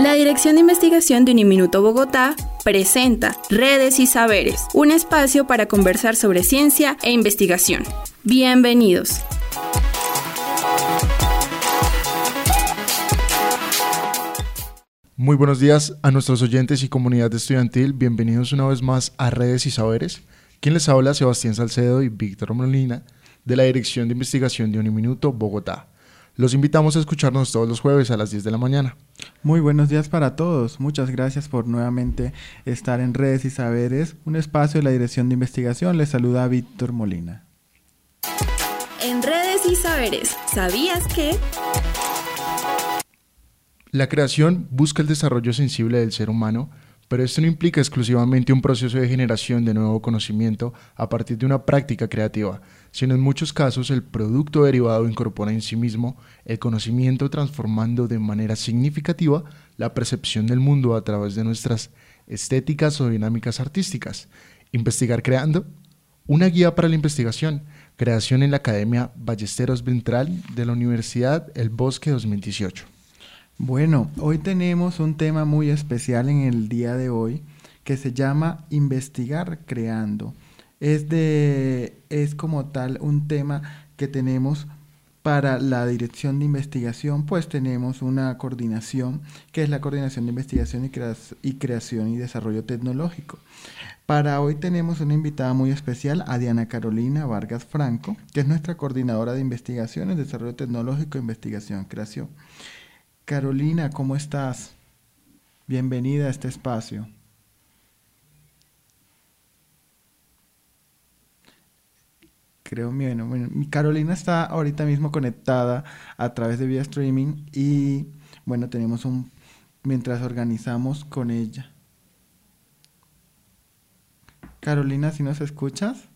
La Dirección de Investigación de Uniminuto Bogotá presenta Redes y Saberes, un espacio para conversar sobre ciencia e investigación. Bienvenidos. Muy buenos días a nuestros oyentes y comunidad estudiantil. Bienvenidos una vez más a Redes y Saberes. Quien les habla, Sebastián Salcedo y Víctor Molina, de la Dirección de Investigación de Uniminuto Bogotá. Los invitamos a escucharnos todos los jueves a las 10 de la mañana. Muy buenos días para todos. Muchas gracias por nuevamente estar en Redes y Saberes, un espacio de la Dirección de Investigación. Les saluda Víctor Molina. En Redes y Saberes, ¿sabías que? La creación busca el desarrollo sensible del ser humano, pero esto no implica exclusivamente un proceso de generación de nuevo conocimiento a partir de una práctica creativa, sino en muchos casos el producto derivado incorpora en sí mismo el conocimiento, transformando de manera significativa la percepción del mundo a través de nuestras estéticas o dinámicas artísticas. Investigar creando, una guía para la investigación, creación en la Academia Ballesteros Ventral de la Universidad El Bosque 2018. Bueno, hoy tenemos un tema muy especial en el día de hoy que se llama Investigar Creando. Es como tal un tema que tenemos para la Dirección de Investigación, pues tenemos una coordinación que es la Coordinación de Investigación y Creación y Desarrollo Tecnológico. Para hoy tenemos una invitada muy especial, a Diana Carolina Vargas Franco, que es nuestra coordinadora de investigaciones, desarrollo tecnológico, investigación, creación. Carolina, ¿cómo estás? Bienvenida a este espacio. Carolina está ahorita mismo conectada a través de vía streaming y bueno, tenemos mientras organizamos con ella. Carolina, ¿sí nos escuchas?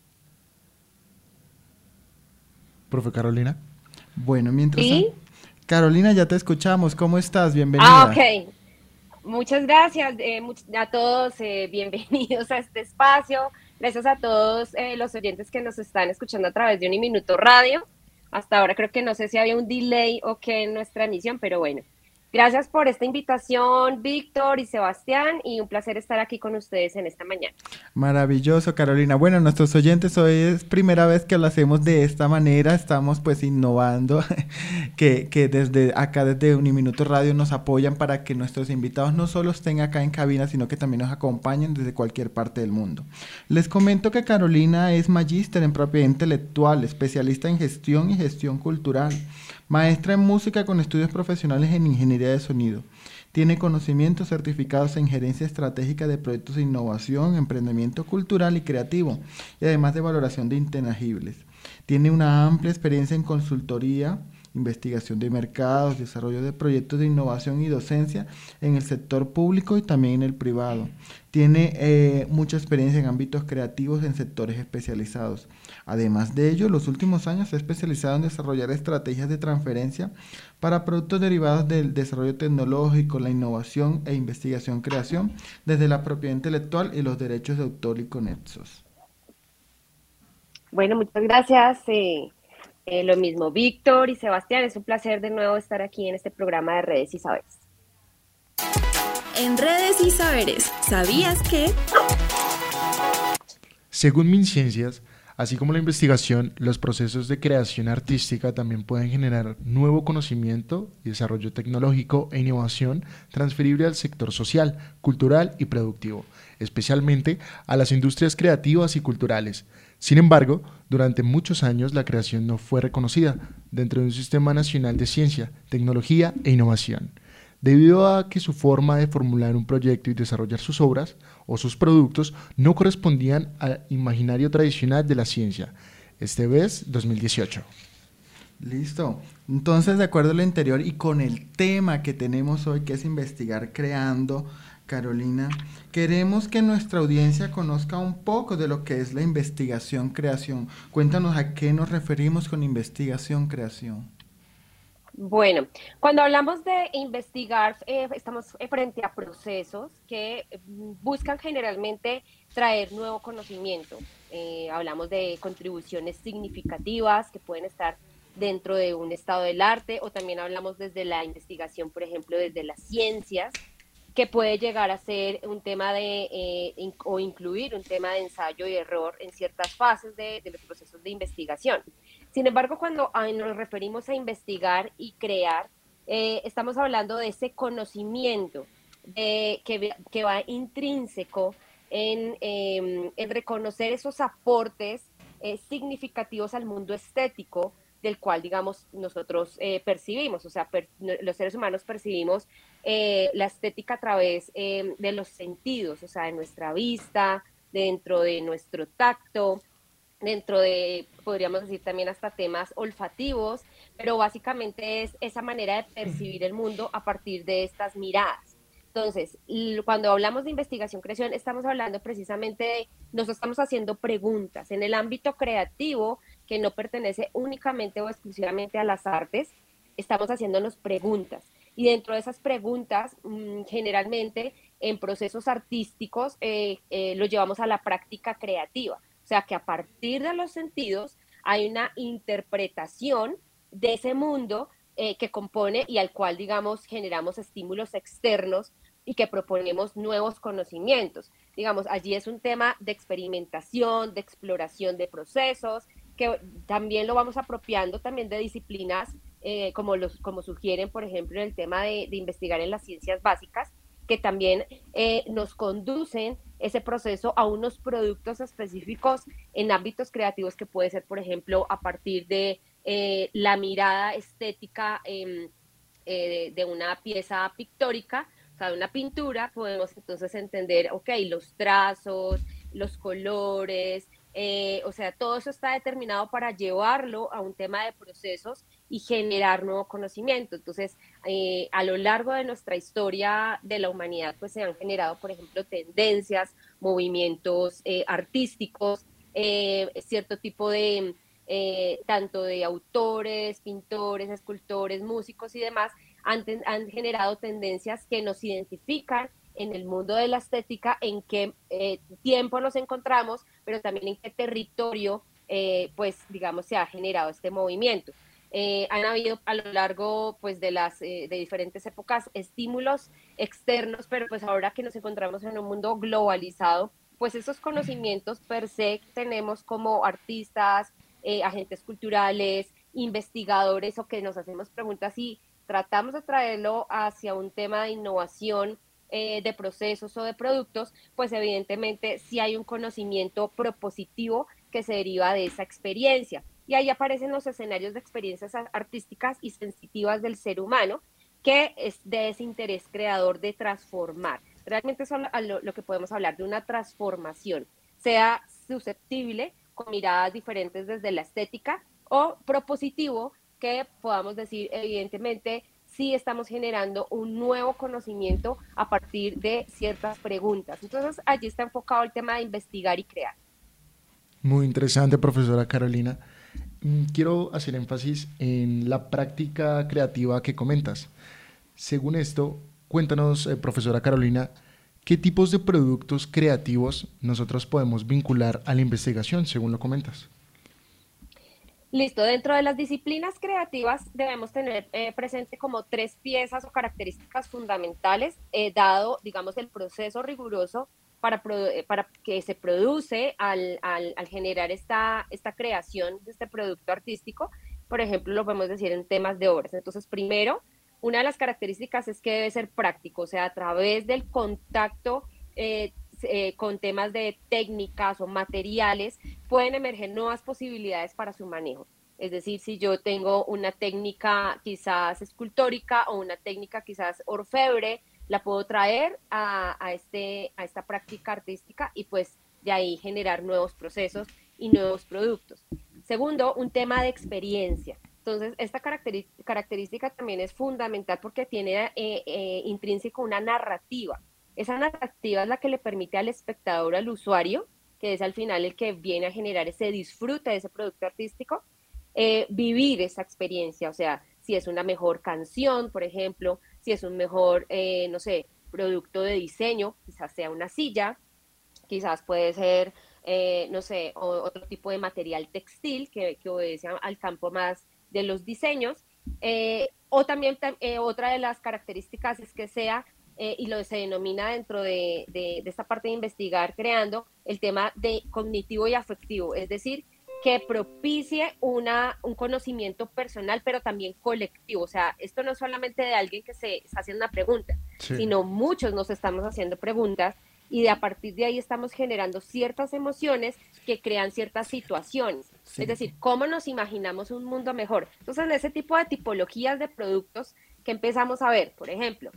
Profe Carolina. Bueno, mientras... ¿Sí? Carolina, ya te escuchamos. ¿Cómo estás? Bienvenida. Ok. Muchas gracias a todos. Bienvenidos a este espacio. Gracias a todos los oyentes que nos están escuchando a través de Uniminuto Radio. Hasta ahora creo que no sé si había un delay o qué en nuestra emisión, pero bueno. Gracias por esta invitación, Víctor y Sebastián, y un placer estar aquí con ustedes en esta mañana. Maravilloso, Carolina. Bueno, nuestros oyentes, hoy es primera vez que lo hacemos de esta manera, estamos pues innovando, que desde acá, desde Uniminuto Radio nos apoyan para que nuestros invitados no solo estén acá en cabina, sino que también nos acompañen desde cualquier parte del mundo. Les comento que Carolina es magíster en propiedad intelectual, especialista en gestión y gestión cultural, maestra en música con estudios profesionales en ingeniería de sonido. Tiene conocimientos certificados en gerencia estratégica de proyectos de innovación, emprendimiento cultural y creativo, y además de valoración de intangibles. Tiene una amplia experiencia en consultoría, investigación de mercados, desarrollo de proyectos de innovación y docencia en el sector público y también en el privado. Tiene mucha experiencia en ámbitos creativos en sectores especializados. Además de ello, los últimos años se ha especializado en desarrollar estrategias de transferencia para productos derivados del desarrollo tecnológico, la innovación e investigación-creación desde la propiedad intelectual y los derechos de autor y conexos. Bueno, muchas gracias. Lo mismo, Víctor y Sebastián. Es un placer de nuevo estar aquí en este programa de Redes y Saberes. En Redes y Saberes, ¿sabías que? Según MinCiencias, así como la investigación, los procesos de creación artística también pueden generar nuevo conocimiento y desarrollo tecnológico e innovación transferible al sector social, cultural y productivo, especialmente a las industrias creativas y culturales. Sin embargo, durante muchos años la creación no fue reconocida dentro de un sistema nacional de ciencia, tecnología e innovación, debido a que su forma de formular un proyecto y desarrollar sus obras o sus productos no correspondían al imaginario tradicional de la ciencia. BES 2018. Listo. Entonces, de acuerdo a lo anterior y con el tema que tenemos hoy, que es investigar creando, Carolina, queremos que nuestra audiencia conozca un poco de lo que es la investigación-creación. Cuéntanos a qué nos referimos con investigación-creación. Bueno, cuando hablamos de investigar, estamos frente a procesos que buscan generalmente traer nuevo conocimiento. Hablamos de contribuciones significativas que pueden estar dentro de un estado del arte, o también hablamos desde la investigación, por ejemplo, desde las ciencias, que puede llegar a ser un tema o incluir un tema de ensayo y error en ciertas fases de los procesos de investigación. Sin embargo, cuando nos referimos a investigar y crear, estamos hablando de ese conocimiento que va intrínseco en reconocer esos aportes significativos al mundo estético del cual, digamos, nosotros percibimos, o sea, los seres humanos percibimos la estética a través de los sentidos, o sea, de nuestra vista, dentro de nuestro tacto, dentro de, podríamos decir también hasta temas olfativos, pero básicamente es esa manera de percibir el mundo a partir de estas miradas. Entonces, cuando hablamos de investigación-creación, estamos hablando precisamente de, nos estamos haciendo preguntas en el ámbito creativo que no pertenece únicamente o exclusivamente a las artes, estamos haciéndonos preguntas. Y dentro de esas preguntas, generalmente en procesos artísticos, lo llevamos a la práctica creativa. O sea, que a partir de los sentidos hay una interpretación de ese mundo que compone y al cual, digamos, generamos estímulos externos y que proponemos nuevos conocimientos. Digamos, allí es un tema de experimentación, de exploración de procesos, que también lo vamos apropiando también de disciplinas como sugieren, por ejemplo, en el tema de investigar en las ciencias básicas, que también nos conducen ese proceso a unos productos específicos en ámbitos creativos que puede ser, por ejemplo, a partir de la mirada estética de una pieza pictórica, o sea, de una pintura, podemos entonces entender, ok, los trazos, los colores, o sea, todo eso está determinado para llevarlo a un tema de procesos y generar nuevo conocimiento. Entonces, a lo largo de nuestra historia de la humanidad, pues se han generado, por ejemplo, tendencias, movimientos artísticos, cierto tipo de, tanto de autores, pintores, escultores, músicos y demás, han generado tendencias que nos identifican en el mundo de la estética, en qué tiempo nos encontramos, pero también en qué territorio, pues, digamos, se ha generado este movimiento. Han habido a lo largo, pues, de diferentes épocas estímulos externos, pero pues ahora que nos encontramos en un mundo globalizado, pues esos conocimientos per se que tenemos como artistas, agentes culturales, investigadores o que nos hacemos preguntas y tratamos de traerlo hacia un tema de innovación de procesos o de productos, pues evidentemente sí hay un conocimiento propositivo que se deriva de esa experiencia. Y ahí aparecen los escenarios de experiencias artísticas y sensitivas del ser humano, que es de ese interés creador de transformar. Realmente es lo que podemos hablar de una transformación, sea susceptible con miradas diferentes desde la estética o propositivo, que podamos decir evidentemente sí estamos generando un nuevo conocimiento a partir de ciertas preguntas. Entonces, allí está enfocado el tema de investigar y crear. Muy interesante, profesora Carolina. Quiero hacer énfasis en la práctica creativa que comentas. Según esto, cuéntanos, profesora Carolina, ¿qué tipos de productos creativos nosotros podemos vincular a la investigación, según lo comentas? Listo, dentro de las disciplinas creativas debemos tener presente como 3 piezas o características fundamentales, dado, digamos, el proceso riguroso para que se produce al generar esta creación de este producto artístico. Por ejemplo, lo podemos decir en temas de obras. Entonces, primero, una de las características es que debe ser práctico, o sea, a través del contacto con temas de técnicas o materiales, pueden emerger nuevas posibilidades para su manejo. Es decir, si yo tengo una técnica quizás escultórica o una técnica quizás orfebre, la puedo traer a esta práctica artística y pues de ahí generar nuevos procesos y nuevos productos. Segundo, un tema de experiencia. Entonces, esta característica también es fundamental porque tiene intrínseco una narrativa. Esa narrativa es la que le permite al espectador, al usuario, que es al final el que viene a generar ese disfrute de ese producto artístico, vivir esa experiencia. O sea, si es una mejor canción, por ejemplo, si es un mejor, no sé, producto de diseño, quizás sea una silla, quizás puede ser, no sé, otro tipo de material textil que obedece al campo más de los diseños. O también otra de las características es que sea, y lo se denomina dentro de esta parte de investigar creando, el tema de cognitivo y afectivo, es decir, que propicie un conocimiento personal, pero también colectivo. O sea, esto no es solamente de alguien que se está haciendo una pregunta, Sí. sino muchos nos estamos haciendo preguntas y a partir de ahí estamos generando ciertas emociones que crean ciertas situaciones. Sí. Es decir, cómo nos imaginamos un mundo mejor. Entonces, en ese tipo de tipologías de productos que empezamos a ver, por ejemplo,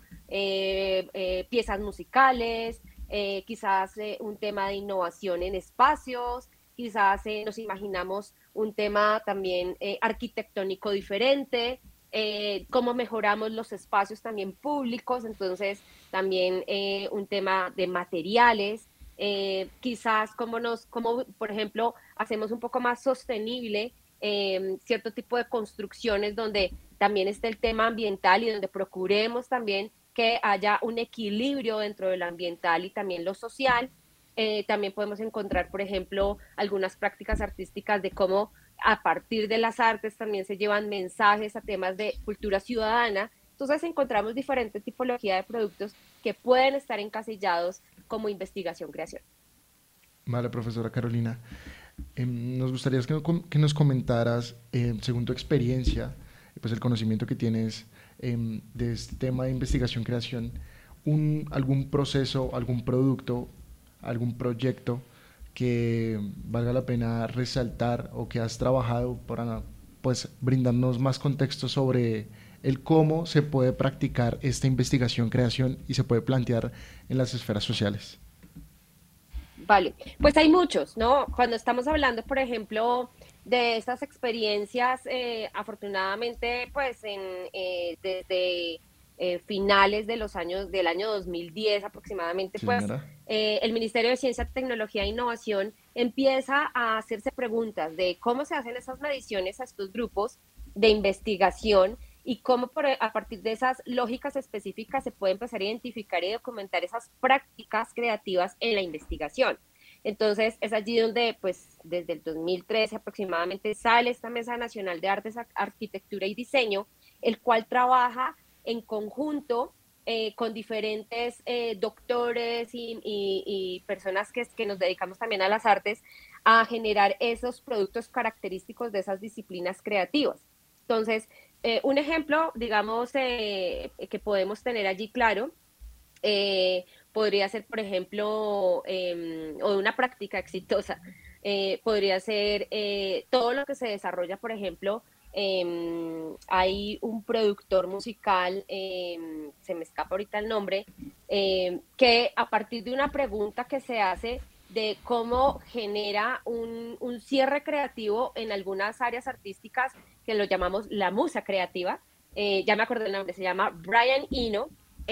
piezas musicales, quizás un tema de innovación en espacios, quizás nos imaginamos un tema también arquitectónico diferente, cómo mejoramos los espacios también públicos, entonces también un tema de materiales, quizás cómo, por ejemplo, hacemos un poco más sostenible cierto tipo de construcciones donde también esté el tema ambiental y donde procuremos también que haya un equilibrio dentro de lo ambiental y también lo social. También podemos encontrar, por ejemplo, algunas prácticas artísticas de cómo a partir de las artes también se llevan mensajes a temas de cultura ciudadana. Entonces encontramos diferentes tipologías de productos que pueden estar encasillados como investigación-creación. Vale, profesora Carolina. Nos gustaría que nos comentaras, según tu experiencia, pues el conocimiento que tienes de este tema de investigación-creación, algún proceso, algún producto, algún proyecto que valga la pena resaltar o que has trabajado para pues brindarnos más contexto sobre el cómo se puede practicar esta investigación-creación y se puede plantear en las esferas sociales. Vale, pues hay muchos, ¿no? Cuando estamos hablando, por ejemplo, de estas experiencias, afortunadamente, pues desde finales de del año 2010 aproximadamente, Sí, pues señora. el Ministerio de Ciencia, Tecnología e Innovación empieza a hacerse preguntas de cómo se hacen esas mediciones a estos grupos de investigación y cómo a partir de esas lógicas específicas se puede empezar a identificar y documentar esas prácticas creativas en la investigación. Entonces es allí donde, pues, desde el 2013 aproximadamente sale esta Mesa Nacional de Artes, Arquitectura y Diseño, el cual trabaja en conjunto con diferentes doctores y personas que nos dedicamos también a las artes a generar esos productos característicos de esas disciplinas creativas. Entonces, un ejemplo, digamos, que podemos tener allí claro, podría ser, por ejemplo, o una práctica exitosa, podría ser todo lo que se desarrolla, por ejemplo, hay un productor musical, se me escapa ahorita el nombre, que a partir de una pregunta que se hace de cómo genera un cierre creativo en algunas áreas artísticas que lo llamamos la musa creativa, ya me acordé el nombre, se llama Brian Eno.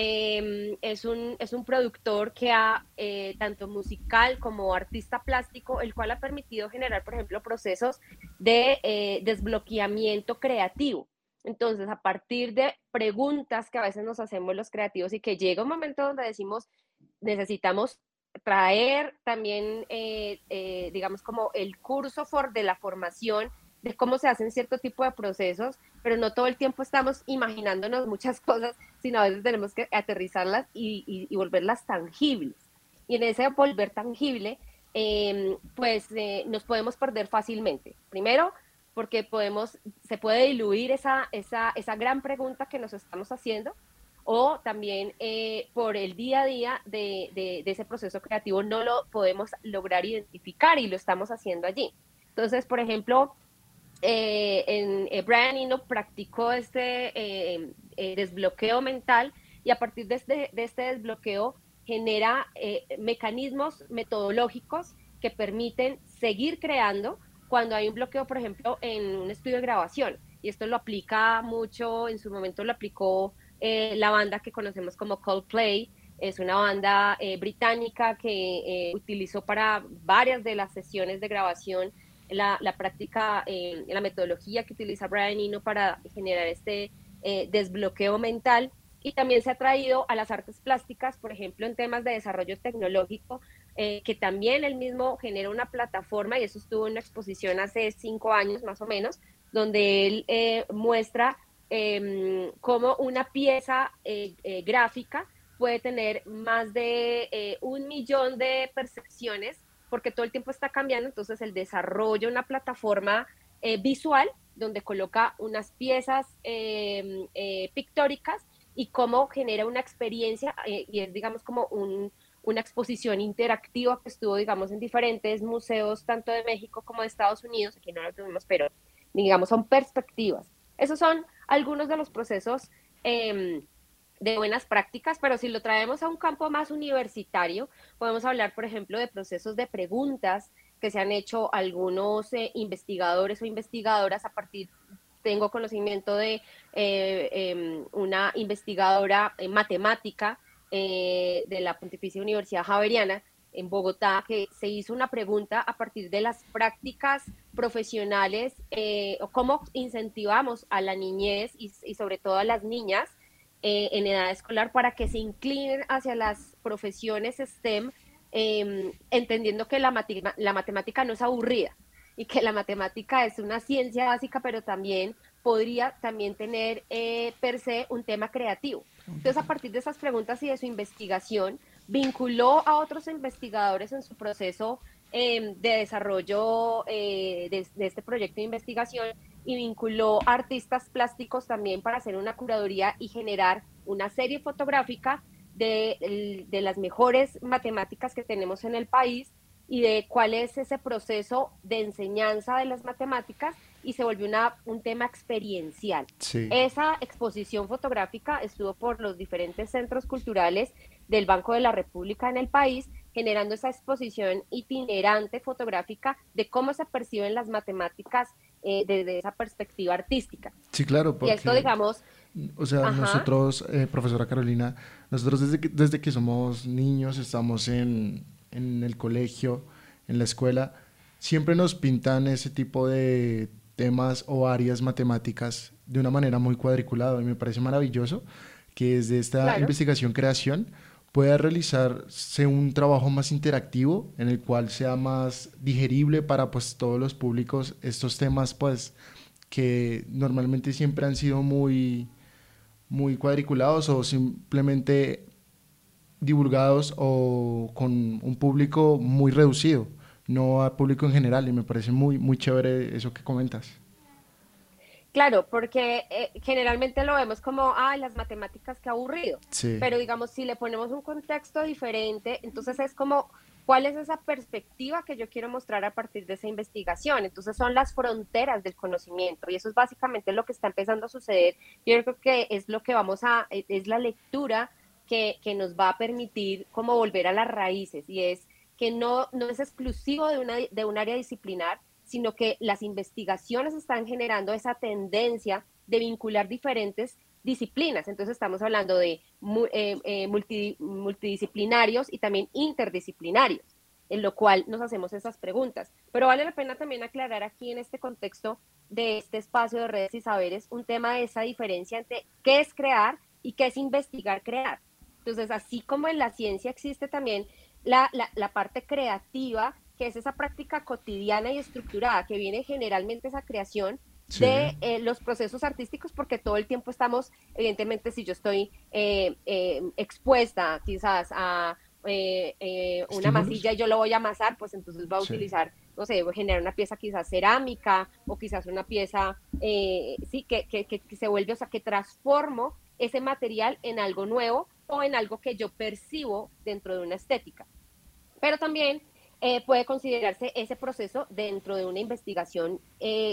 Es un productor que ha, tanto musical como artista plástico, el cual ha permitido generar, por ejemplo, procesos de desbloqueamiento creativo. Entonces, a partir de preguntas que a veces nos hacemos los creativos y que llega un momento donde decimos, necesitamos traer también, digamos, como el curso de la formación de cómo se hacen cierto tipo de procesos, pero no todo el tiempo estamos imaginándonos muchas cosas, sino a veces tenemos que aterrizarlas y volverlas tangibles. Y en ese volver tangible, nos podemos perder fácilmente. Primero, porque se puede diluir esa gran pregunta que nos estamos haciendo, o también por el día a día de ese proceso creativo no lo podemos lograr identificar y lo estamos haciendo allí. Entonces, por ejemplo, Brian Eno practicó este desbloqueo mental y a partir de este desbloqueo genera mecanismos metodológicos que permiten seguir creando cuando hay un bloqueo, por ejemplo, en un estudio de grabación. Y esto lo aplica mucho, en su momento lo aplicó la banda que conocemos como Coldplay. Es una banda británica que utilizó para varias de las sesiones de grabación la práctica, la metodología que utiliza Brian Eno para generar este desbloqueo mental, y también se ha traído a las artes plásticas, por ejemplo, en temas de desarrollo tecnológico, que también él mismo genera una plataforma, y eso estuvo en una exposición hace 5 años más o menos, donde él muestra cómo una pieza gráfica puede tener más de 1 millón de percepciones, porque todo el tiempo está cambiando. Entonces él desarrolla una plataforma visual donde coloca unas piezas pictóricas y cómo genera una experiencia, y es, digamos, como una exposición interactiva que estuvo, digamos, en diferentes museos, tanto de México como de Estados Unidos. Aquí no lo tuvimos, pero, digamos, son perspectivas. Esos son algunos de los procesos de buenas prácticas, pero si lo traemos a un campo más universitario, podemos hablar, por ejemplo, de procesos de preguntas que se han hecho algunos investigadores o investigadoras a partir, tengo conocimiento de una investigadora matemática de la Pontificia Universidad Javeriana en Bogotá, que se hizo una pregunta a partir de las prácticas profesionales, o cómo incentivamos a la niñez y sobre todo a las niñas en edad escolar para que se inclinen hacia las profesiones STEM, entendiendo que la matemática no es aburrida y que la matemática es una ciencia básica, pero también podría también tener per se un tema creativo. Entonces, a partir de esas preguntas y de su investigación, vinculó a otros investigadores en su proceso de desarrollo de este proyecto de investigación, y vinculó a artistas plásticos también para hacer una curaduría y generar una serie fotográfica de las mejores matemáticas que tenemos en el país y de cuál es ese proceso de enseñanza de las matemáticas, y se volvió un tema experiencial. Sí. Esa exposición fotográfica estuvo por los diferentes centros culturales del Banco de la República en el país, generando esa exposición itinerante fotográfica de cómo se perciben las matemáticas desde esa perspectiva artística. Sí, claro, Y esto, porque, digamos, o sea, ajá, nosotros, profesora Carolina, nosotros desde que somos niños, estamos en el colegio, en la escuela, siempre nos pintan ese tipo de temas o áreas matemáticas de una manera muy cuadriculada, y me parece maravilloso que desde esta claro, investigación-creación pueda realizarse un trabajo más interactivo en el cual sea más digerible para pues todos los públicos estos temas pues que normalmente siempre han sido muy cuadriculados o simplemente divulgados o con un público muy reducido, no al público en general, y me parece muy chévere eso que comentas. claro, porque generalmente lo vemos como, ay, las matemáticas, qué aburrido. Sí, Pero digamos, si le ponemos un contexto diferente, entonces es como, ¿cuál es esa perspectiva que yo quiero mostrar a partir de esa investigación? Entonces son las fronteras del conocimiento, y eso es básicamente lo que está empezando a suceder. Yo creo que es lo que es la lectura que nos va a permitir como volver a las raíces, y es que no es exclusivo de un área disciplinar, sino que las investigaciones están generando esa tendencia de vincular diferentes disciplinas. Entonces estamos hablando de multidisciplinarios y también interdisciplinarios, en lo cual nos hacemos esas preguntas. Pero vale la pena también aclarar aquí en este contexto de este espacio de redes y saberes un tema de esa diferencia entre qué es crear y qué es investigar crear. Entonces, así como en la ciencia existe también la parte creativa, que es esa práctica cotidiana y estructurada que viene generalmente esa creación sí, de los procesos artísticos, porque todo el tiempo estamos, evidentemente, si yo estoy expuesta quizás a una estímulos, masilla y yo lo voy a amasar, pues entonces va a sí, utilizar, no sé, voy a generar una pieza quizás cerámica o quizás una pieza, sí, que se vuelve, o sea, que transformo ese material en algo nuevo o en algo que yo percibo dentro de una estética. Pero también puede considerarse ese proceso dentro de una investigación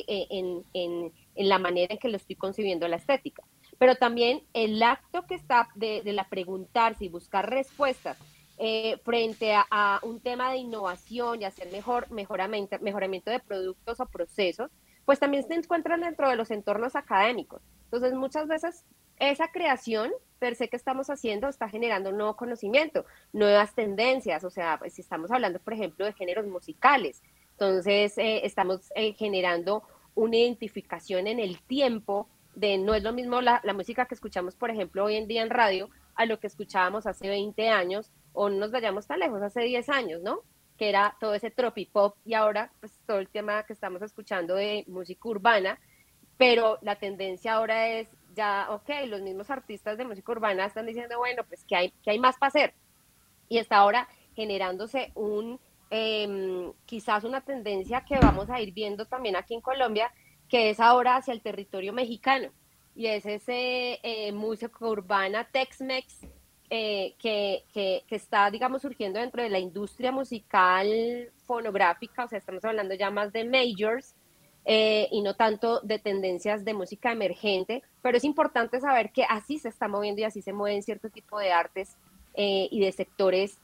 en la manera en que lo estoy concibiendo la estética. Pero también el acto que está de la preguntarse y buscar respuestas frente a un tema de innovación y hacer mejoramiento de productos o procesos, pues también se encuentran dentro de los entornos académicos. Entonces, muchas veces esa creación per se que estamos haciendo está generando un nuevo conocimiento, nuevas tendencias. O sea, pues si estamos hablando, por ejemplo, de géneros musicales, entonces estamos generando una identificación en el tiempo de, no es lo mismo la música que escuchamos, por ejemplo, hoy en día en radio, a lo que escuchábamos hace 20 años, o no nos vayamos tan lejos, hace 10 años, ¿no? Que era todo ese tropipop, y ahora pues todo el tema que estamos escuchando de música urbana, pero la tendencia ahora es ya, ok, los mismos artistas de música urbana están diciendo, bueno, pues que hay más para hacer. Y está ahora generándose quizás una tendencia que vamos a ir viendo también aquí en Colombia, que es ahora hacia el territorio mexicano. Y es ese música urbana Tex-Mex que está, digamos, surgiendo dentro de la industria musical fonográfica, o sea, estamos hablando ya más de majors, y no tanto de tendencias de música emergente, pero es importante saber que así se está moviendo y así se mueven cierto tipo de artes y de sectores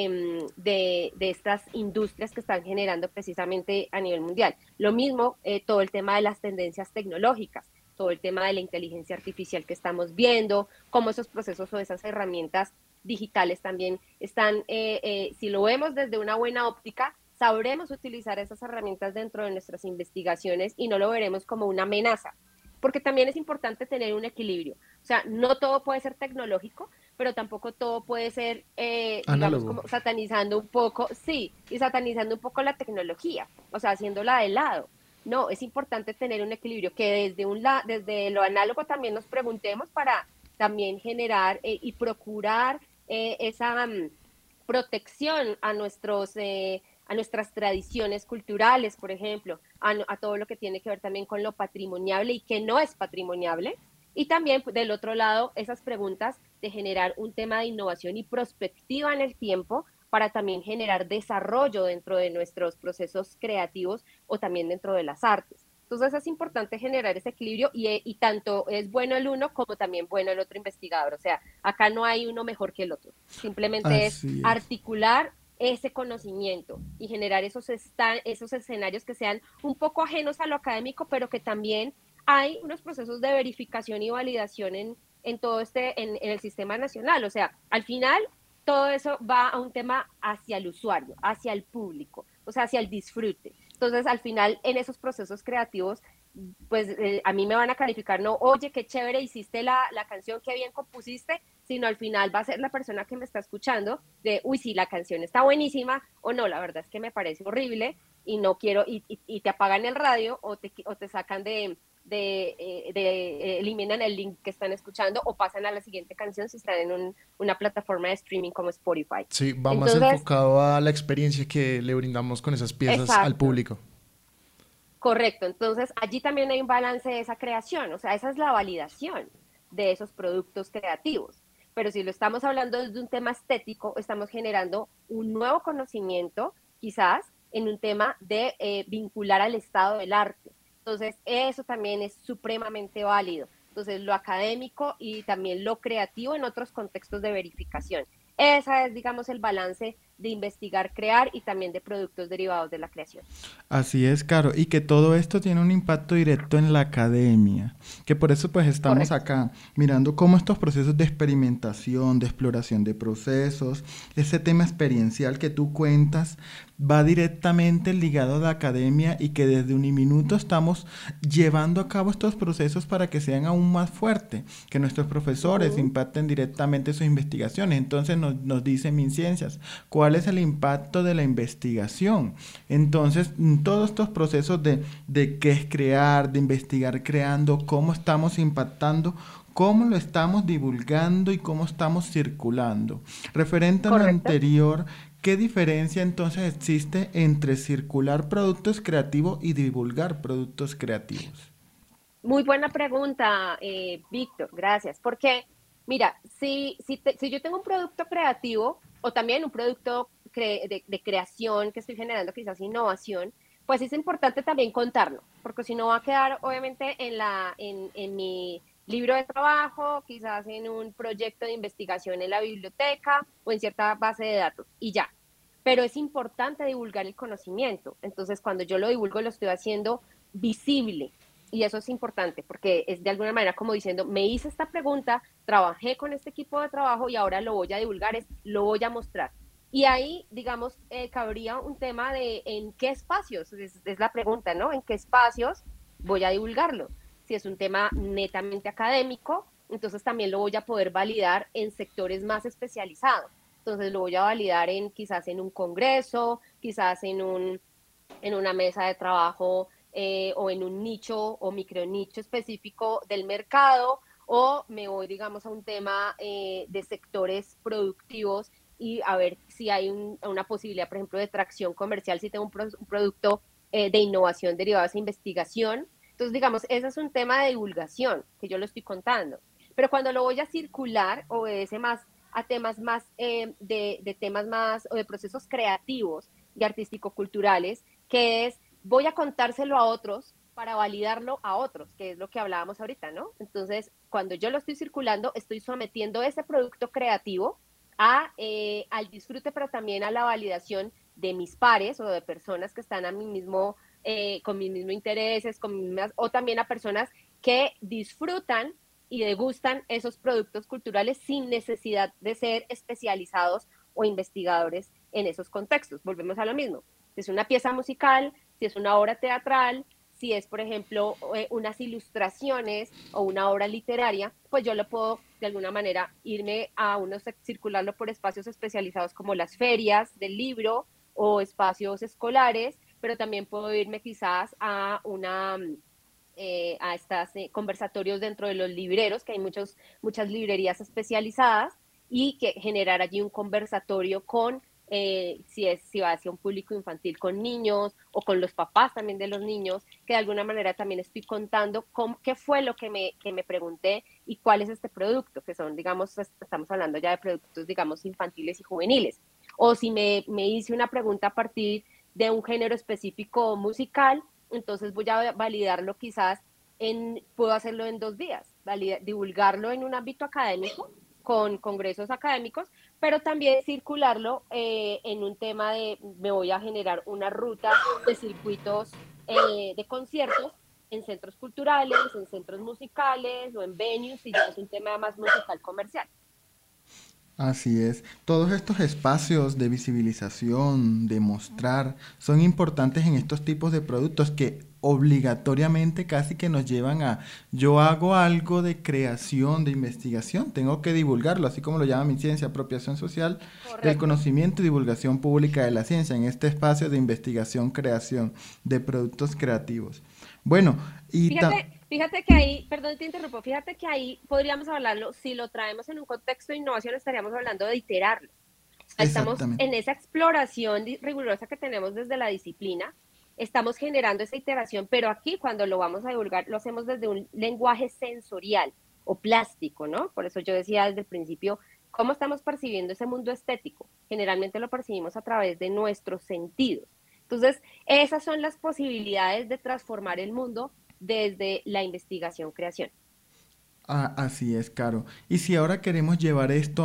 de estas industrias que están generando precisamente a nivel mundial. Lo mismo, todo el tema de las tendencias tecnológicas, todo el tema de la inteligencia artificial que estamos viendo, cómo esos procesos o esas herramientas digitales también están, si lo vemos desde una buena óptica, sabremos utilizar esas herramientas dentro de nuestras investigaciones y no lo veremos como una amenaza, porque también es importante tener un equilibrio. O sea, no todo puede ser tecnológico, pero tampoco todo puede ser, digamos, Análogo. como satanizando un poco, sí, y satanizando un poco la tecnología, o sea, haciéndola de lado. No, es importante tener un equilibrio, que desde lo análogo también nos preguntemos para también generar y procurar esa protección a nuestras tradiciones culturales, por ejemplo, a todo lo que tiene que ver también con lo patrimoniable y que no es patrimoniable. Y también del otro lado, esas preguntas de generar un tema de innovación y prospectiva en el tiempo para también generar desarrollo dentro de nuestros procesos creativos o también dentro de las artes. Entonces es importante generar ese equilibrio y tanto es bueno el uno como también bueno el otro investigador. O sea, acá no hay uno mejor que el otro. Simplemente es Así es. articular ese conocimiento y generar esos escenarios que sean un poco ajenos a lo académico, pero que también hay unos procesos de verificación y validación en todo en el sistema nacional. O sea, al final todo eso va a un tema hacia el usuario, hacia el público, o sea, hacia el disfrute. Entonces, al final, en esos procesos creativos, pues a mí me van a calificar, no, oye, qué chévere hiciste la canción, qué bien compusiste, sino al final va a ser la persona que me está escuchando de, uy, sí, la canción está buenísima, o no, la verdad es que me parece horrible y no quiero, y te apagan el radio o te sacan eliminan el link que están escuchando o pasan a la siguiente canción si están en una plataforma de streaming como Spotify. Sí, va más Entonces, enfocado a la experiencia que le brindamos con esas piezas al exacto, público. correcto. Entonces, allí también hay un balance de esa creación, o sea, esa es la validación de esos productos creativos. Pero si lo estamos hablando desde un tema estético, estamos generando un nuevo conocimiento, quizás, en un tema de vincular al estado del arte. Entonces, eso también es supremamente válido. Entonces, lo académico y también lo creativo en otros contextos de verificación. Esa es, digamos, el balance de investigar, crear y también de productos derivados de la creación. Así es, Caro, y que todo esto tiene un impacto directo en la academia, que por eso pues estamos Correcto. acá mirando cómo estos procesos de experimentación, de exploración de procesos, ese tema experiencial que tú cuentas, va directamente ligado a la academia y que desde Uniminuto estamos llevando a cabo estos procesos para que sean aún más fuertes, que nuestros profesores Ujú. impacten directamente sus investigaciones. Entonces nos dice MinCiencias, ¿cuál es el impacto de la investigación? Entonces, todos estos procesos de qué es crear, de investigar creando, cómo estamos impactando, cómo lo estamos divulgando y cómo estamos circulando. Referente a lo Correcto. anterior, ¿qué diferencia entonces existe entre circular productos creativos y divulgar productos creativos? Muy buena pregunta, Víctor, gracias. Porque, mira, si yo tengo un producto creativo o también un producto de creación que estoy generando, quizás innovación, pues es importante también contarlo, porque si no va a quedar obviamente en mi libro de trabajo, quizás en un proyecto de investigación en la biblioteca o en cierta base de datos y ya. Pero es importante divulgar el conocimiento. Entonces, cuando yo lo divulgo, lo estoy haciendo visible. Y eso es importante porque es de alguna manera como diciendo, me hice esta pregunta, trabajé con este equipo de trabajo y ahora lo voy a divulgar, lo voy a mostrar. Y ahí, digamos, cabría un tema de en qué espacios, es la pregunta, ¿no? ¿En qué espacios voy a divulgarlo? Si es un tema netamente académico, entonces también lo voy a poder validar en sectores más especializados. Entonces lo voy a validar quizás en un congreso, quizás en una mesa de trabajo o en un nicho o micronicho específico del mercado, o me voy, digamos, a un tema de sectores productivos y a ver si hay una posibilidad, por ejemplo, de tracción comercial, si tengo un producto de innovación derivado de esa investigación. Entonces, digamos, ese es un tema de divulgación que yo lo estoy contando. Pero cuando lo voy a circular, obedece más a temas más de temas más o de procesos creativos y artístico-culturales, que es voy a contárselo a otros para validarlo a otros, que es lo que hablábamos ahorita, ¿no? Entonces, cuando yo lo estoy circulando, estoy sometiendo ese producto creativo al disfrute, pero también a la validación de mis pares o de personas que están a mi mismo, con mis mismos intereses, o también a personas que disfrutan y degustan esos productos culturales sin necesidad de ser especializados o investigadores en esos contextos. Volvemos a lo mismo. Si es una pieza musical, si es una obra teatral, si es, por ejemplo, unas ilustraciones o una obra literaria, pues yo lo puedo de alguna manera irme a circularlo por espacios especializados como las ferias del libro o espacios escolares, pero también puedo irme quizás a estos conversatorios dentro de los libreros, que hay muchas librerías especializadas, y que generar allí un conversatorio con si va hacia un público infantil con niños o con los papás también de los niños, que de alguna manera también estoy contando qué fue lo que me pregunté y cuál es este producto, que son, digamos, estamos hablando ya de productos, digamos, infantiles y juveniles. O si me hice una pregunta a partir de un género específico musical, entonces voy a validarlo quizás puedo hacerlo en 2 vías, divulgarlo en un ámbito académico, con congresos académicos, pero también circularlo en un tema me voy a generar una ruta de circuitos de conciertos en centros culturales, en centros musicales o en venues, y ya es un tema más musical comercial. Así es. Todos estos espacios de visibilización, de mostrar, son importantes en estos tipos de productos que obligatoriamente casi que nos llevan a, yo hago algo de creación, de investigación, tengo que divulgarlo, así como lo llama mi ciencia, apropiación social del Correcto. conocimiento y divulgación pública de la ciencia, en este espacio de investigación, creación de productos creativos. Bueno, y Fíjate que ahí, perdón, te interrumpo, fíjate que ahí podríamos hablarlo, si lo traemos en un contexto de innovación, estaríamos hablando de iterarlo. O sea, estamos exactamente. en esa exploración rigurosa que tenemos desde la disciplina, estamos generando esa iteración, pero aquí cuando lo vamos a divulgar, lo hacemos desde un lenguaje sensorial o plástico, ¿no? Por eso yo decía desde el principio, ¿cómo estamos percibiendo ese mundo estético? Generalmente lo percibimos a través de nuestros sentidos. Entonces, esas son las posibilidades de transformar el mundo desde la investigación-creación. Así es, Caro. Y si ahora queremos llevar esto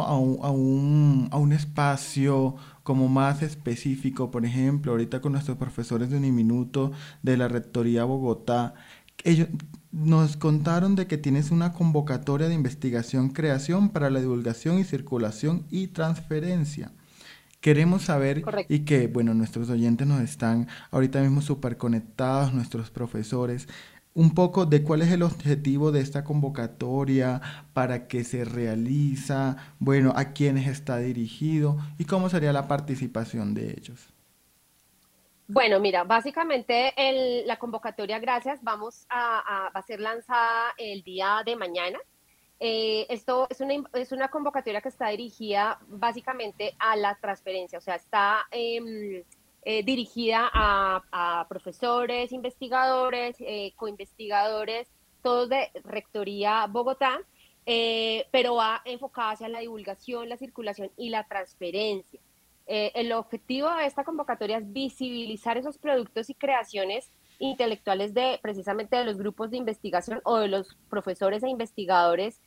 a un espacio como más específico, por ejemplo, ahorita con nuestros profesores de Uniminuto de la Rectoría Bogotá, ellos nos contaron de que tienes una convocatoria de investigación-creación para la divulgación y circulación y transferencia. Queremos saber Correcto. y que, bueno, nuestros oyentes nos están ahorita mismo súper conectados, nuestros profesores, un poco de cuál es el objetivo de esta convocatoria, para qué se realiza, bueno, a quiénes está dirigido y cómo sería la participación de ellos. Bueno, mira, básicamente la convocatoria, gracias, va a ser lanzada el día de mañana. Esto es una convocatoria que está dirigida básicamente a la transferencia, o sea, está dirigida a profesores, investigadores, coinvestigadores, todos de Rectoría Bogotá, pero va enfocada hacia la divulgación, la circulación y la transferencia. El objetivo de esta convocatoria es visibilizar esos productos y creaciones intelectuales precisamente de los grupos de investigación o de los profesores e investigadores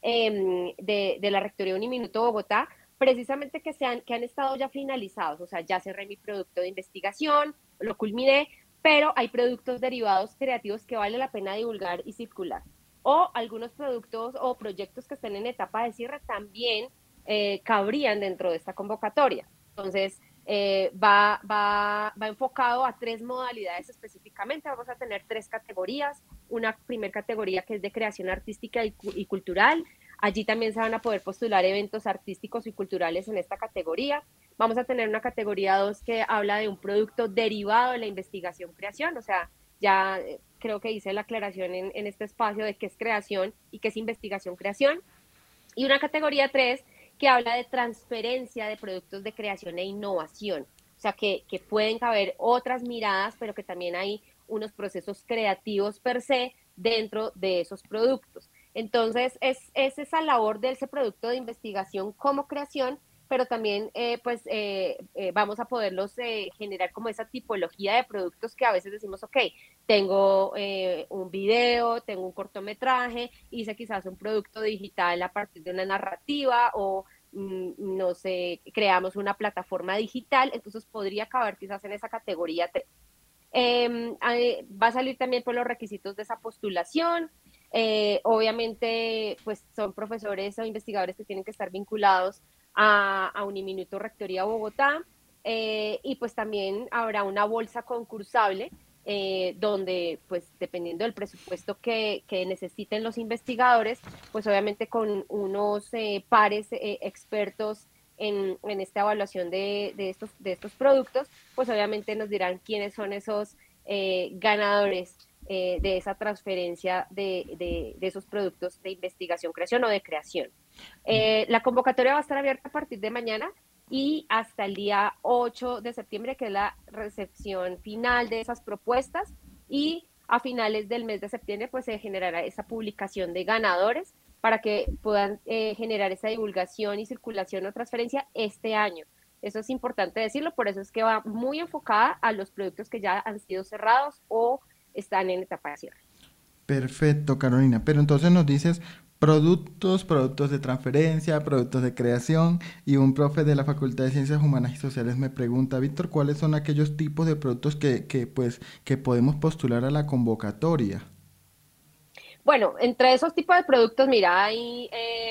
de la Rectoría Uniminuto Bogotá, precisamente que han estado ya finalizados, o sea, ya cerré mi producto de investigación, lo culminé, pero hay productos derivados creativos que vale la pena divulgar y circular. O algunos productos o proyectos que estén en etapa de cierre también cabrían dentro de esta convocatoria. Entonces, va enfocado a 3 modalidades específicamente. Vamos a tener 3 categorías. Una primera categoría que es de creación artística y cultural. Allí también se van a poder postular eventos artísticos y culturales en esta categoría. Vamos a tener una categoría 2 que habla de un producto derivado de la investigación-creación, o sea, ya creo que hice la aclaración en este espacio de qué es creación y qué es investigación-creación. Y una categoría 3 que habla de transferencia de productos de creación e innovación. O sea, que pueden caber otras miradas, pero que también hay unos procesos creativos per se dentro de esos productos. Entonces, es esa labor de ese producto de investigación como creación, pero también vamos a poderlos generar como esa tipología de productos que a veces decimos, ok, tengo un video, tengo un cortometraje, hice quizás un producto digital a partir de una narrativa o no sé, creamos una plataforma digital, entonces podría caber quizás en esa categoría 3. Va a salir también por los requisitos de esa postulación. Obviamente, pues son profesores o investigadores que tienen que estar vinculados a Uniminuto Rectoría Bogotá, y pues también habrá una bolsa concursable donde pues dependiendo del presupuesto que necesiten los investigadores, pues obviamente con unos pares expertos en esta evaluación de estos productos, pues obviamente nos dirán quiénes son esos ganadores de esa transferencia de esos productos de investigación, creación o de creación. La convocatoria va a estar abierta a partir de mañana y hasta el día 8 de septiembre, que es la recepción final de esas propuestas, y a finales del mes de septiembre pues se generará esa publicación de ganadores para que puedan generar esa divulgación y circulación o transferencia este año. Eso es importante decirlo, por eso es que va muy enfocada a los productos que ya han sido cerrados o están en etapa de cierre. Perfecto, Carolina. Pero entonces nos dices productos de transferencia, productos de creación, y un profe de la Facultad de Ciencias Humanas y Sociales me pregunta, Víctor, ¿cuáles son aquellos tipos de productos que podemos postular a la convocatoria? Bueno, entre esos tipos de productos, mira, hay,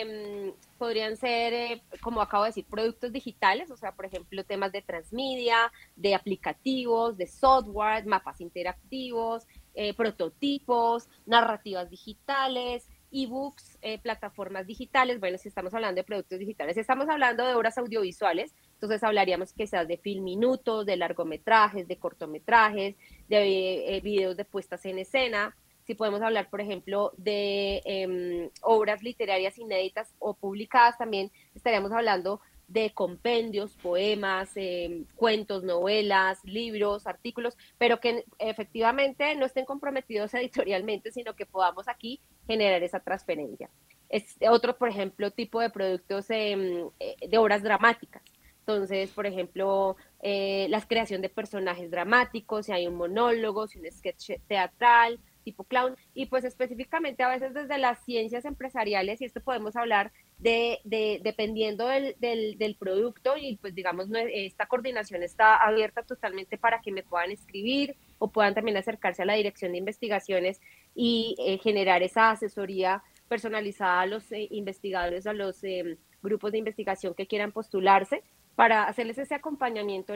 podrían ser, como acabo de decir, productos digitales, o sea, por ejemplo, temas de transmedia, de aplicativos, de software, mapas interactivos, prototipos, narrativas digitales, ebooks, plataformas digitales. Bueno, si estamos hablando de productos digitales, si estamos hablando de obras audiovisuales, entonces hablaríamos quizás de filminutos, de largometrajes, de cortometrajes, de videos de puestas en escena. Si podemos hablar, por ejemplo, de obras literarias inéditas o publicadas, también estaríamos hablando de compendios, poemas, cuentos, novelas, libros, artículos, pero que efectivamente no estén comprometidos editorialmente, sino que podamos aquí generar esa transferencia. Es otro, por ejemplo, tipo de productos de obras dramáticas. Entonces, por ejemplo, la creación de personajes dramáticos, si hay un monólogo, si un sketch teatral, tipo clown, y pues específicamente a veces desde las ciencias empresariales, y esto podemos hablar dependiendo del producto, y pues digamos, esta coordinación está abierta totalmente para que me puedan escribir o puedan también acercarse a la dirección de investigaciones y generar esa asesoría personalizada a los investigadores, a los grupos de investigación que quieran postularse, para hacerles ese acompañamiento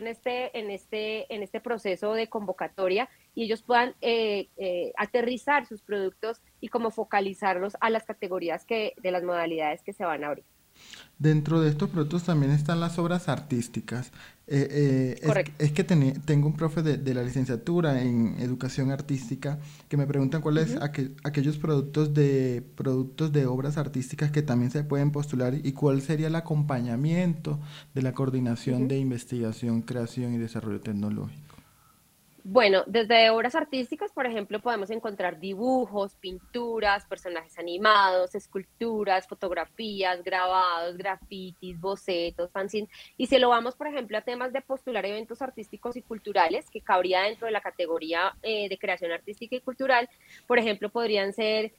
en este proceso de convocatoria y ellos puedan aterrizar sus productos y como focalizarlos a las categorías de las modalidades que se van a abrir. Dentro de estos productos también están las obras artísticas. Correcto. Es que tengo un profe de la licenciatura en educación artística que me preguntan cuáles Ujú. aquellos productos de obras artísticas que también se pueden postular y cuál sería el acompañamiento de la coordinación Ujú. de investigación, creación y desarrollo tecnológico. Bueno, desde obras artísticas, por ejemplo, podemos encontrar dibujos, pinturas, personajes animados, esculturas, fotografías, grabados, grafitis, bocetos, fanzines. Y si lo vamos, por ejemplo, a temas de postular eventos artísticos y culturales, que cabría dentro de la categoría de creación artística y cultural, por ejemplo, podrían ser,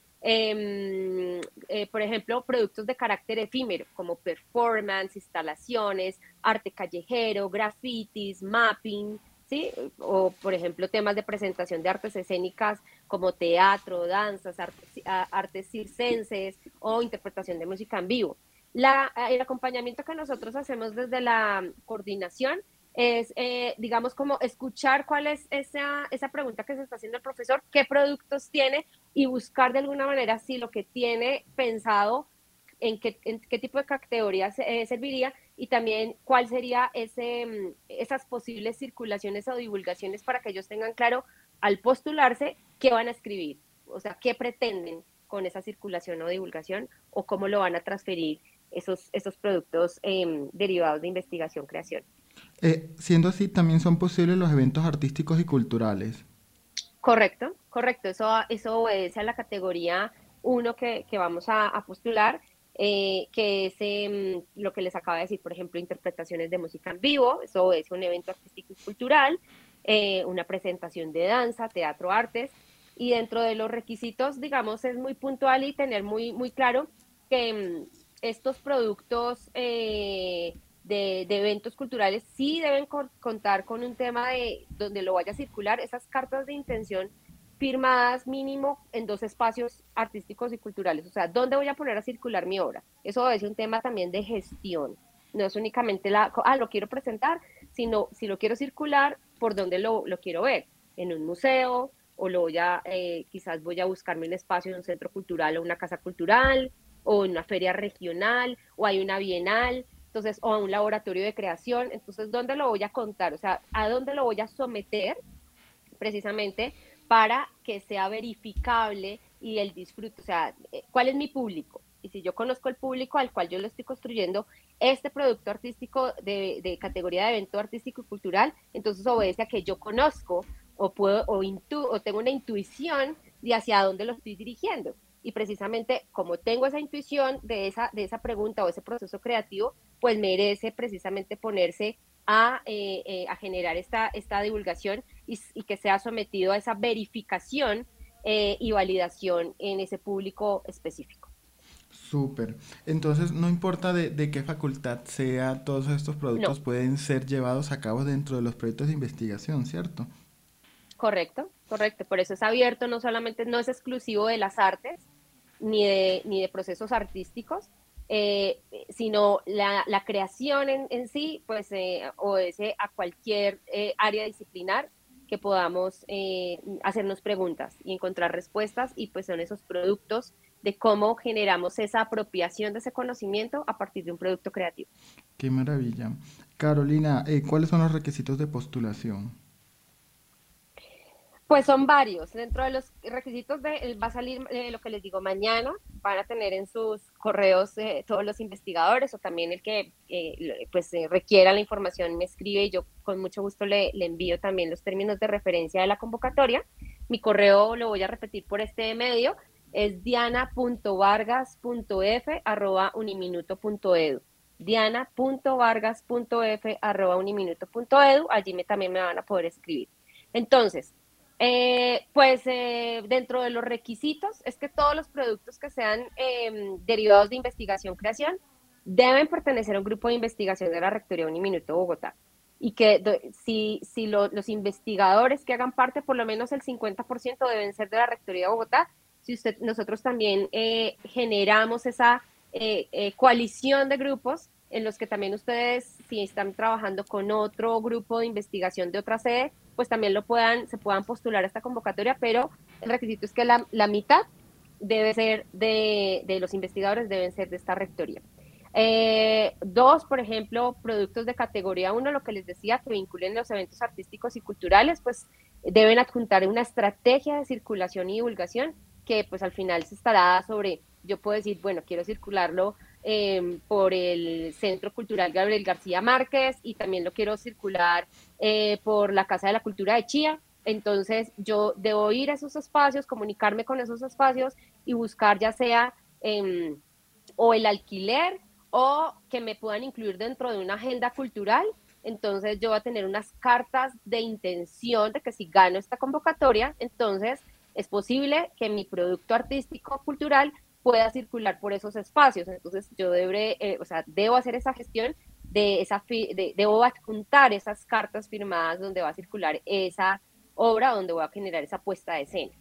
por ejemplo, productos de carácter efímero, como performance, instalaciones, arte callejero, grafitis, mapping, ¿sí? O, por ejemplo, temas de presentación de artes escénicas como teatro, danzas, artes circenses o interpretación de música en vivo. El acompañamiento que nosotros hacemos desde la coordinación es, digamos, como escuchar cuál es esa pregunta que se está haciendo el profesor, qué productos tiene y buscar de alguna manera si lo que tiene pensado en qué tipo de categoría serviría y también cuál sería esas posibles circulaciones o divulgaciones para que ellos tengan claro al postularse, ¿qué van a escribir? O sea, ¿qué pretenden con esa circulación o divulgación o cómo lo van a transferir esos productos derivados de investigación, creación? Siendo así, también son posibles los eventos artísticos y culturales. Correcto, correcto. Eso obedece a la categoría uno que vamos a postular, que es lo que les acaba de decir, por ejemplo, interpretaciones de música en vivo. Eso obedece a un evento artístico y cultural, una presentación de danza, teatro, artes. Y dentro de los requisitos, digamos, es muy puntual y tener muy claro que estos productos de eventos culturales sí deben contar con un tema de donde lo vaya a circular, esas cartas de intención firmadas mínimo en 2 espacios artísticos y culturales. O sea, ¿dónde voy a poner a circular mi obra? Eso es un tema también de gestión. No es únicamente lo quiero presentar, sino si lo quiero circular, ¿por dónde lo quiero ver? En un museo, o quizás voy a buscarme un espacio en un centro cultural o una casa cultural, o en una feria regional, o hay una bienal, entonces, o a un laboratorio de creación. Entonces, ¿dónde lo voy a contar? O sea, ¿a dónde lo voy a someter precisamente para que sea verificable y el disfrute? O sea, ¿cuál es mi público? Y si yo conozco el público al cual yo lo estoy construyendo, este producto artístico de categoría de evento artístico y cultural, entonces obedece a que yo conozco o tengo una intuición de hacia dónde lo estoy dirigiendo. Y precisamente como tengo esa intuición de esa pregunta o ese proceso creativo, pues merece precisamente ponerse a generar esta divulgación y que sea sometido a esa verificación y validación en ese público específico. Súper. Entonces, no importa de qué facultad sea, todos estos productos No, pueden ser llevados a cabo dentro de los proyectos de investigación, ¿cierto? correcto, correcto. Por eso es abierto, no es exclusivo de las artes ni de procesos artísticos, sino la creación en sí, pues obedece a cualquier área disciplinar que podamos hacernos preguntas y encontrar respuestas, y pues son esos productos de cómo generamos esa apropiación de ese conocimiento a partir de un producto creativo. Qué maravilla. Carolina, ¿cuáles son los requisitos de postulación? Pues son varios. Dentro de los requisitos va a salir lo que les digo mañana, van a tener en sus correos todos los investigadores, o también el que requiera la información me escribe y yo con mucho gusto le envío también los términos de referencia de la convocatoria. Mi correo lo voy a repetir por este medio, es diana.vargas.f@uniminuto.edu. diana.vargas.f@uniminuto.edu. Allí también me van a poder escribir. Entonces, dentro de los requisitos es que todos los productos que sean derivados de investigación creación deben pertenecer a un grupo de investigación de la Rectoría Uniminuto Bogotá, y que los investigadores que hagan parte, por lo menos el 50% deben ser de la Rectoría de Bogotá. Nosotros también generamos esa coalición de grupos en los que también ustedes, si están trabajando con otro grupo de investigación de otra sede, pues también se puedan postular a esta convocatoria, pero el requisito es que la mitad debe ser de los investigadores, deben ser de esta rectoría. 2, por ejemplo, productos de categoría 1, lo que les decía, que vinculen los eventos artísticos y culturales, pues deben adjuntar una estrategia de circulación y divulgación que pues al final se estará yo puedo decir, bueno, quiero circularlo por el Centro Cultural Gabriel García Márquez, y también lo quiero circular por la Casa de la Cultura de Chía. Entonces yo debo ir a esos espacios, comunicarme con esos espacios y buscar ya sea o el alquiler o que me puedan incluir dentro de una agenda cultural. Entonces yo voy a tener unas cartas de intención de que si gano esta convocatoria, entonces es posible que mi producto artístico cultural pueda circular por esos espacios. Entonces yo debo hacer esa gestión debo adjuntar esas cartas firmadas donde va a circular esa obra, donde voy a generar esa puesta de escena.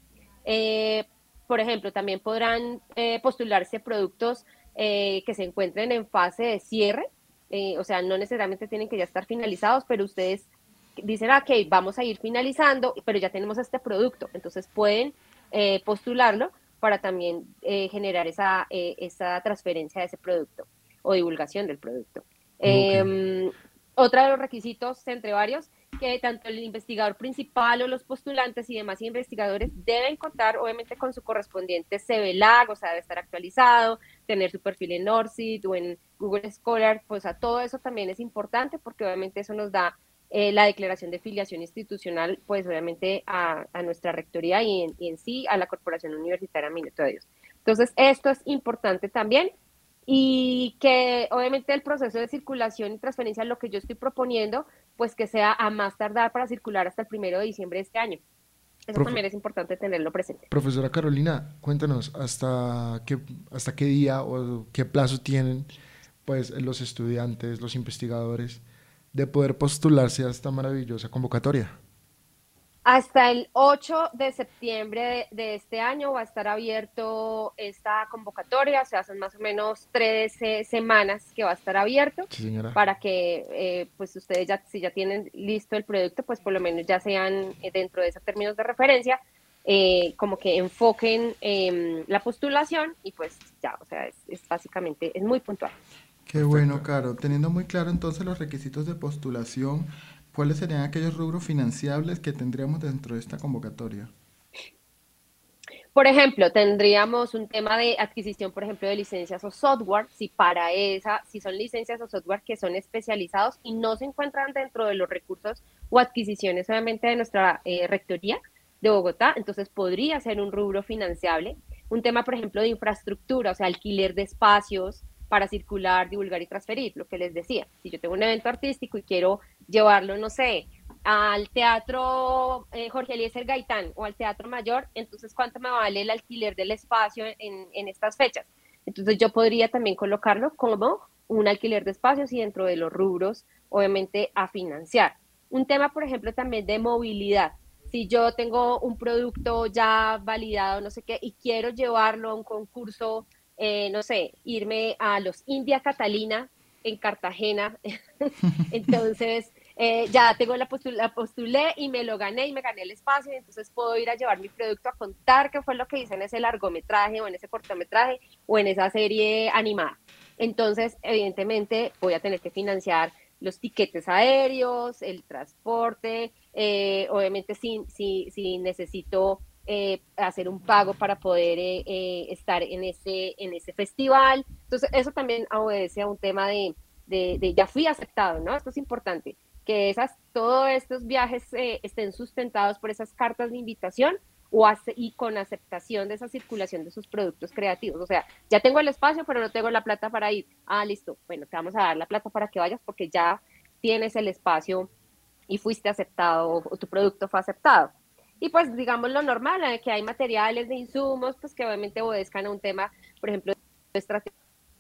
Por ejemplo, también podrán postularse productos que se encuentren en fase de cierre, o sea, no necesariamente tienen que ya estar finalizados, pero ustedes dicen, ok, vamos a ir finalizando, pero ya tenemos este producto, entonces pueden postularlo para también generar esa transferencia de ese producto o divulgación del producto. Ok. Otro de los requisitos, entre varios, que tanto el investigador principal o los postulantes y demás investigadores deben contar obviamente con su correspondiente CVLAG, o sea, debe estar actualizado, tener su perfil en ORCID o en Google Scholar, pues a todo eso también es importante porque obviamente eso nos da la declaración de filiación institucional, pues obviamente a nuestra rectoría y en sí a la Corporación Universitaria Minuto de Dios. Entonces, esto es importante también y que obviamente el proceso de circulación y transferencia, lo que yo estoy proponiendo, pues que sea a más tardar para circular hasta el 1 de diciembre de este año. Eso también es importante tenerlo presente. Profesora Carolina, cuéntanos hasta qué día o qué plazo tienen pues los estudiantes, los investigadores de poder postularse a esta maravillosa convocatoria. Hasta el 8 de septiembre de este año va a estar abierto esta convocatoria, o sea, son más o menos 13 semanas que va a estar abierto, sí, señora, para que pues ustedes ya, si ya tienen listo el producto, pues por lo menos ya sean dentro de esos términos de referencia, como que enfoquen la postulación y pues ya, o sea, es básicamente, es muy puntual. Qué bueno, Caro. Teniendo muy claro entonces los requisitos de postulación, ¿cuáles serían aquellos rubros financiables que tendríamos dentro de esta convocatoria? Por ejemplo, tendríamos un tema de adquisición, por ejemplo, de licencias o software, si son licencias o software que son especializados y no se encuentran dentro de los recursos o adquisiciones obviamente de nuestra rectoría de Bogotá, entonces podría ser un rubro financiable. Un tema, por ejemplo, de infraestructura, o sea, alquiler de espacios para circular, divulgar y transferir, lo que les decía. Si yo tengo un evento artístico y quiero llevarlo, no sé, al Teatro Jorge Eliezer Gaitán o al Teatro Mayor, entonces ¿cuánto me vale el alquiler del espacio en estas fechas? Entonces yo podría también colocarlo como un alquiler de espacios y dentro de los rubros, obviamente, a financiar. Un tema, por ejemplo, también de movilidad. Si yo tengo un producto ya validado, no sé qué, y quiero llevarlo a un concurso, no sé, irme a los India Catalina en Cartagena, entonces ya tengo la postulé y me lo gané y me gané el espacio, entonces puedo ir a llevar mi producto a contar qué fue lo que hice en ese largometraje o en ese cortometraje o en esa serie animada. Entonces, evidentemente, voy a tener que financiar los tiquetes aéreos, el transporte, obviamente si necesito hacer un pago para poder estar en ese festival. Entonces, eso también obedece a un tema de ya fui aceptado, ¿no? Esto es importante, que todos estos viajes estén sustentados por esas cartas de invitación y con aceptación de esa circulación de sus productos creativos. O sea, ya tengo el espacio, pero no tengo la plata para ir. Ah, listo, bueno, te vamos a dar la plata para que vayas porque ya tienes el espacio y fuiste aceptado o tu producto fue aceptado. Y pues digamos lo normal, que hay materiales de insumos, pues que obviamente obedezcan a un tema, por ejemplo, de estrategia.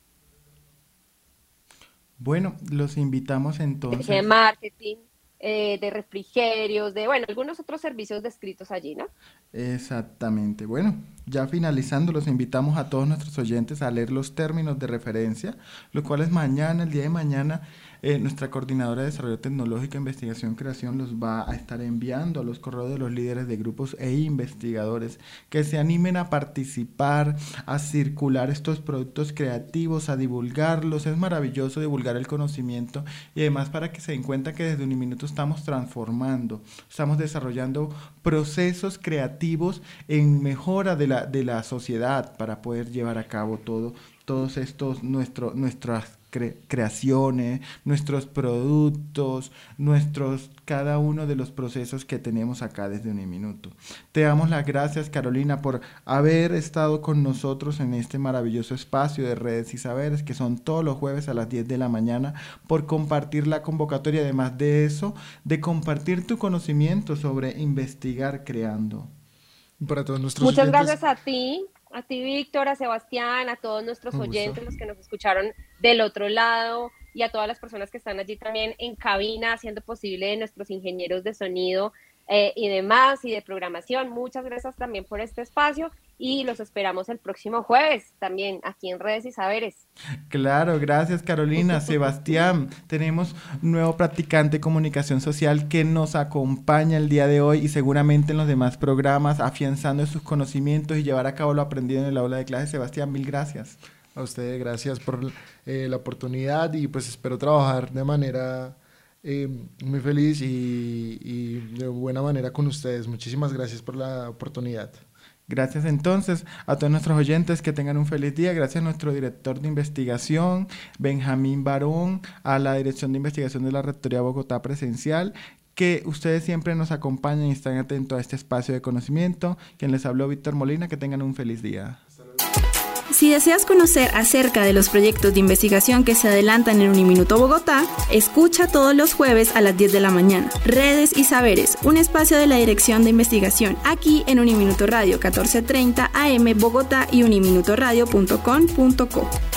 Bueno, los invitamos entonces. De marketing, de refrigerios, bueno, algunos otros servicios descritos allí, ¿no? Exactamente. Bueno, ya finalizando, los invitamos a todos nuestros oyentes a leer los términos de referencia, los cuales mañana, el día de mañana, nuestra coordinadora de Desarrollo Tecnológico, Investigación y Creación los va a estar enviando a los correos de los líderes de grupos e investigadores que se animen a participar, a circular estos productos creativos, a divulgarlos. Es maravilloso divulgar el conocimiento y además para que se den cuenta que desde Uniminuto estamos transformando, estamos desarrollando procesos creativos en mejora de la sociedad para poder llevar a cabo todos estos nuestras creaciones, nuestros productos, cada uno de los procesos que tenemos acá desde Uniminuto. Te damos las gracias, Carolina, por haber estado con nosotros en este maravilloso espacio de Redes y Saberes, que son todos los jueves a las 10 de la mañana, por compartir la convocatoria, además de eso, de compartir tu conocimiento sobre investigar creando. Para todos nuestros Muchas oyentes, gracias a ti, Víctor, a Sebastián, a todos nuestros oyentes, los que nos escucharon del otro lado y a todas las personas que están allí también en cabina haciendo posible, nuestros ingenieros de sonido y demás y de programación. Muchas gracias también por este espacio y los esperamos el próximo jueves también aquí en Redes y Saberes. Claro, gracias, Carolina. Sebastián, tenemos un nuevo practicante de comunicación social que nos acompaña el día de hoy y seguramente en los demás programas, afianzando sus conocimientos y llevar a cabo lo aprendido en el aula de clase. Sebastián, mil gracias. A ustedes, gracias por la oportunidad y pues espero trabajar de manera Muy feliz y de buena manera con ustedes. Muchísimas gracias por la oportunidad. Gracias entonces a todos nuestros oyentes, que tengan un feliz día. Gracias a nuestro director de investigación, Benjamín Barón, a la Dirección de Investigación de la Rectoría Bogotá Presencial, que ustedes siempre nos acompañan y están atentos a este espacio de conocimiento. Quien les habló, Víctor Molina, que tengan un feliz día. Si deseas conocer acerca de los proyectos de investigación que se adelantan en Uniminuto Bogotá, escucha todos los jueves a las 10 de la mañana. Redes y Saberes, un espacio de la Dirección de Investigación, aquí en Uniminuto Radio, 14:30 AM Bogotá y uniminutoradio.com.co.